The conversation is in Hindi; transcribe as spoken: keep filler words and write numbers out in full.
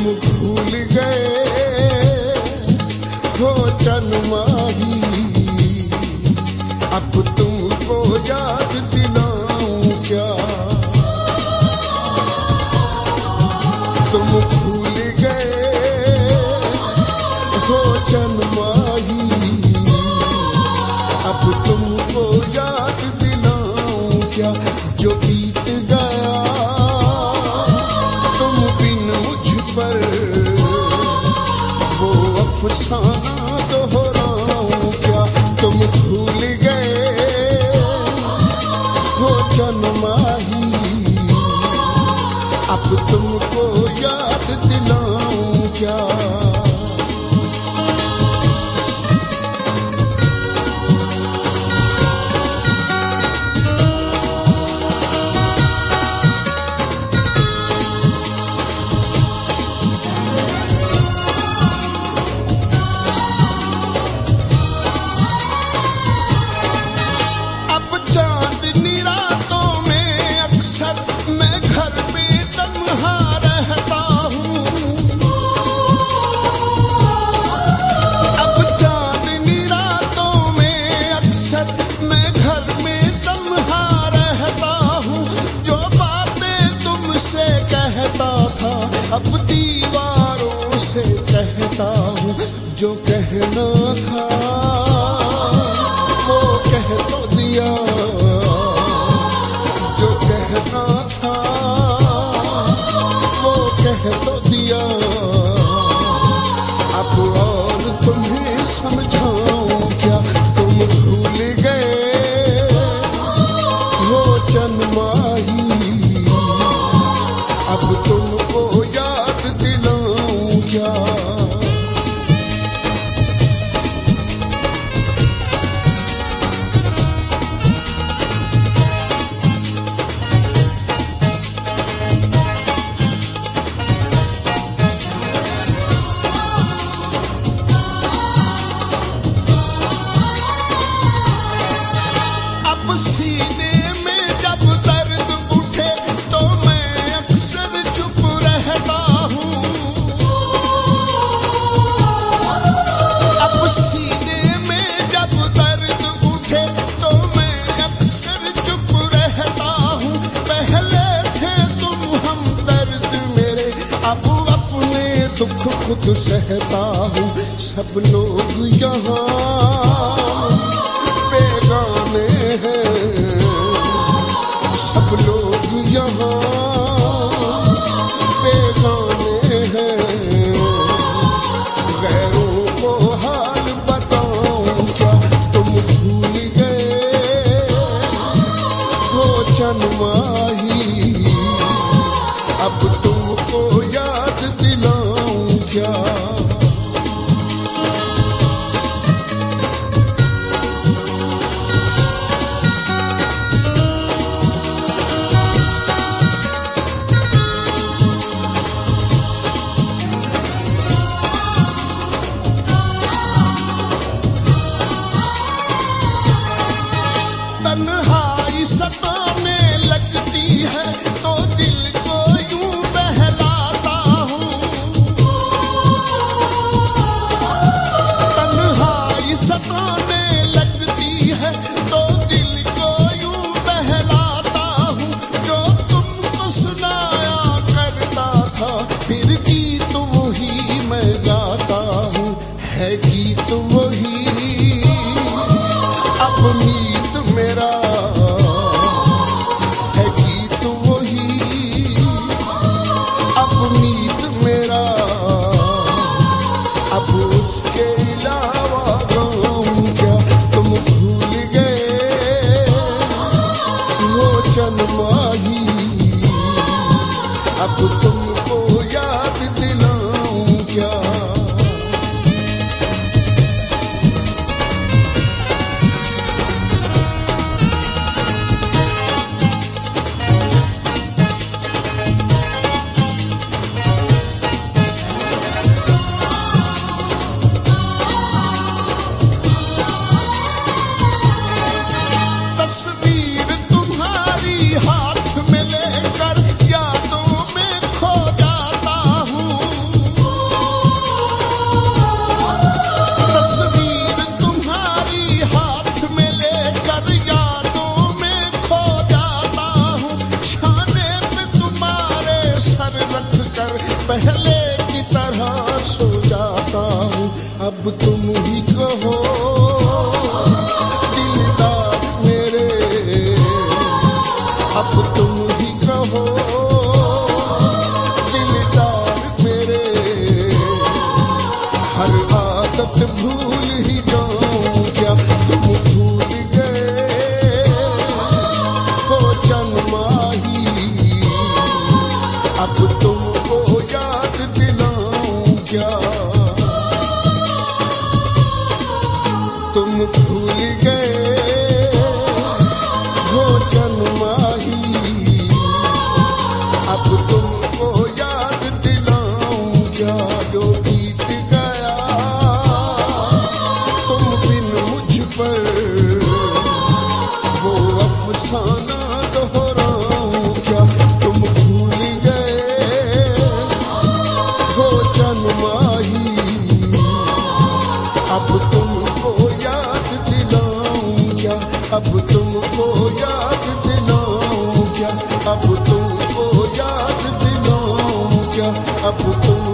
भूल गए हो चनमाही, अब तुमको याद दिलाऊं क्या। तुम भूल गए हो चनमाही, अब तुमको याद दिलाऊं क्या। जो बीत गया तुम बिन मुझ पर, वो अफसाना दोहराऊं क्या। तुम भूल गए हो चनमाही, अब तुमको याद दिलाऊं क्या। अब दीवारों से कहता हूँ, जो कहना था वो कह तो दिया। जो कहना था वो कह तो दिया। अब और तुम्हें समझाऊं क्या। तुम भूल गए हो चनमाही, अब तुमको याद दिलाऊं क्या। अब सीने में जब दर्द उठे तो मैं अक्सर चुप रहता हूँ। अब सीने में जब दर्द उठे तो मैं अक्सर चुप रहता हूँ। पहले थे तुम हमदर्द मेरे, अब अपने दुख खुद सहता हूँ। सब लोग यहाँ बेगाने हैं, सब लोग यहाँ बेगाने हैं। गैरों को हाल बताऊं क्या। तुम भूल गए हो चनमाही, अब तुमको याद दिलाऊं क्या। तन्हाई सताने लगती है तो दिल को यूं बहलाता हूँ। तन्हाई सताने लगती है तो दिल को यूं बहलाता हूँ। जो तुमको सुनाया करता था, फिर गीत वही मैं गाता हूँ। है गीत वही अब मीत मेरा, है गीत वही अब मीत मेरा। अब उसके अलावा गाऊं क्या। तुम भूल गए हो चनमाही, अब तुमको याद दिलाऊं क्या। तस्वीर तुम्हारी हाथ में लेकर यादों में खो जाता हूँ। अब तुम ही कहो दिलदार मेरे, अब तुम ही कहो दिलदार मेरे। हर आदत भूल ही जाऊं क्या तुम भूल गए हो जन्माही। अब तुमको याद दिलाऊं क्या तुम भूल गए हो जन्माही। अब तुमको याद दिलाऊं क्या जो बीत गया तुम बिन मुझ पर, वो अफसाना दोहराऊं क्या तुम भूल गए हो जन्माही। अब तुमको याद दिलाऊं क्या, अब तुमको याद दिलाऊं क्या, अब तुमको याद दिलाऊं क्या, अब तुम